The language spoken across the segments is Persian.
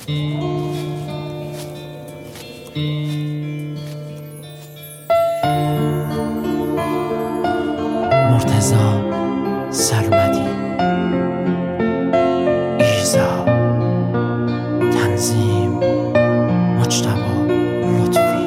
مرتضی سرمدی، ایزا، تنظیم مجتبی لطفی.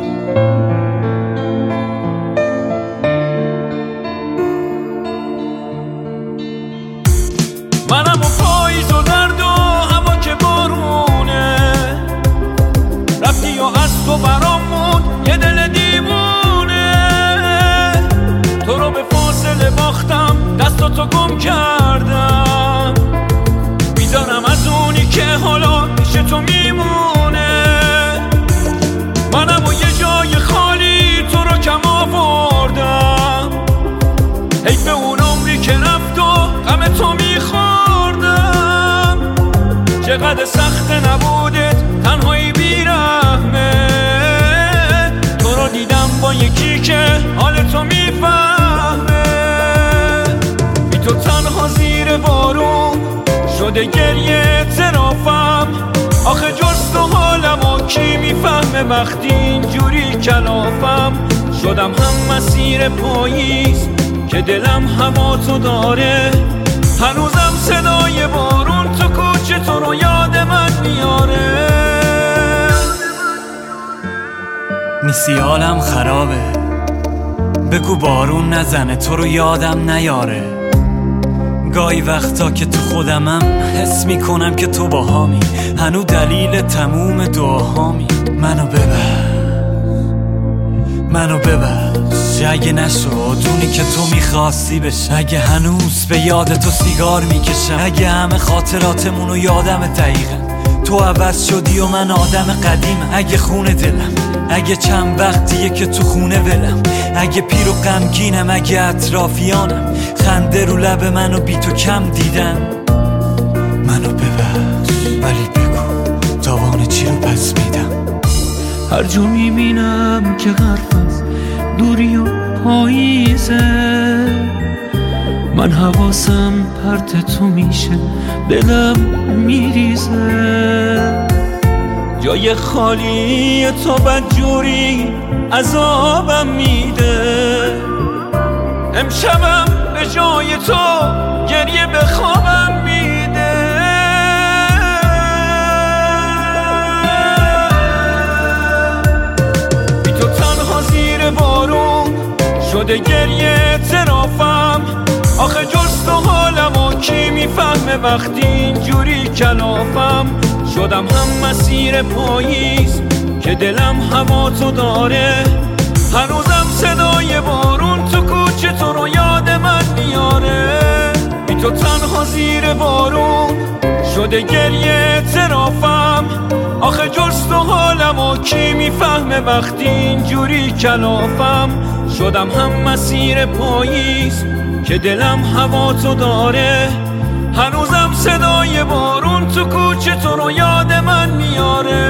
منم و پاییز و درد و هوا که بارونه، رفتی و از تو برامون یه دل دیوونه. تو رو به فاصله باختم، دستاتو گم کردم، میدانم از اونی که حالا پیش تو میمونه. منم و یه جای خالی تو رو کم آوردم، حیف اون عمری که رفت و غم تو میخوردم. چقدر سخت نبودت تنهایی بیرحمه، تو رو دیدم با یکی که حال تو میفهمه. بی تو تنها زیر بارون شده گریه ترافم، آخه جز تو حالمو کی میفهمه وقتی اینجوری کلافم. شدم هم مسیر پاییز که دلم هوا تو داره، هنوزم صدای بارون تو کوچه تو رو یاد من میاره. نیستی حالم خرابه، بگو بارون نزنه تو رو یادم نیاره. گاهی وقتا که تو خودمم حس میکنم که تو باهامی، هنو دلیل تموم دعاهامی. منو ببخش اگه نشدونی که تو میخواستی بشه، اگه هنوز به یاد تو سیگار میکشم، اگه همه خاطراتمونو یادم دقیقا تو عوض شدی و من آدم قدیمم. اگه خونه دلم، اگه چند وقتیه که تو خونه ولم، اگه پیر و غمگینم، اگه اطرافیانم خنده رو لب منو بی تو کم دیدن. منو ببخش ولی بگو تاوان چی رو پس میدم. هر جا میبینم که حرف از دوری و پاییزه، من حواسم پرت تو میشه، دلم میریزه. جای خالی تو بدجوری عذابم میده، امشبم به جای تو گریه به خوابم میده. بی تو تنها زیر بارون شده گریه ترافم، آخه جز تو حالمو کی میفهمه وقتی اینجوری کلافم. شدم هم مسیر پاییز که دلم هوا تو داره، هنوزم صدای بارون تو کوچه تو رو یاد من میاره. بی تو تنها زیر بارون شده گریه ترافم، آخه جز تو حالمو کی میفهمه وقتی اینجوری کلافم. شدم هم مسیر پاییز که دلم هوا تو داره، هنوزم صدای بارون تو کوچه تو رو یاد من میاره.